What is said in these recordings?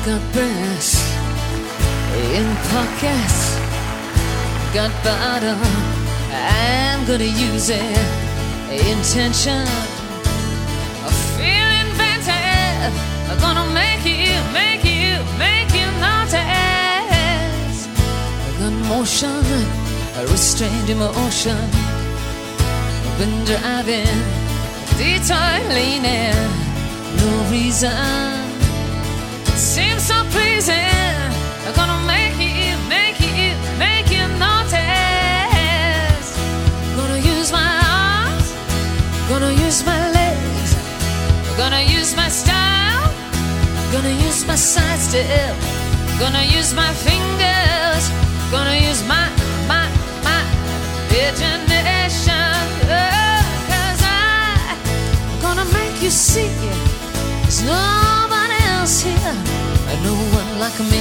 got breasts in pockets, got bottom, I'm gonna use it. Intention of feeling inventive, I'm gonna make you notice. I got motion, a restrained emotion. I've been driving, detour leaning, no reason. It seems so pleasing. I'm gonna make you notice. Gonna use my arms, gonna use my legs, gonna use my style, gonna use my side step, gonna use my fingers, gonna use my imagination. Cause I'm gonna make you see there's nobody else here, no one like me.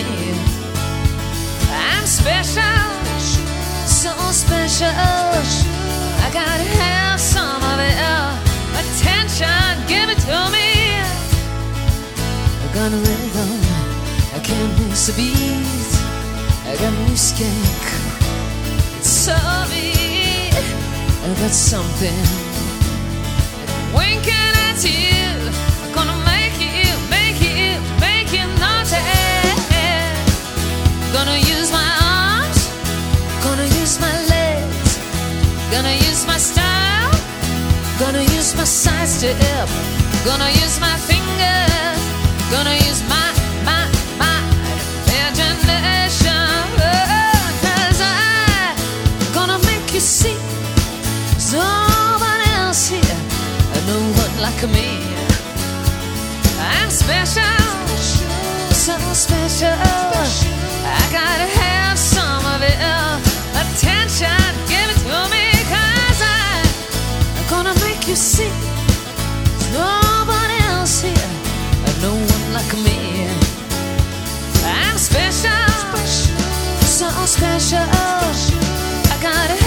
I'm special, so special. I gotta have some of it. Attention, give it to me. I got a rhythm, I can't miss a beat. I got new skank, it's so beat. I got something winking at you. I'm gonna make you notice. Gonna use my arms, gonna use my legs, gonna use my style, gonna use my side step, gonna use my fingers, gonna use my imagination. Cause I'm gonna make you see there's nobody else here, no one like me. I'm special, so special. I gotta have some of it. Attention, give it to me. Cause I'm gonna make you see there's nobody else here, no one like me. I'm special, so special. I gotta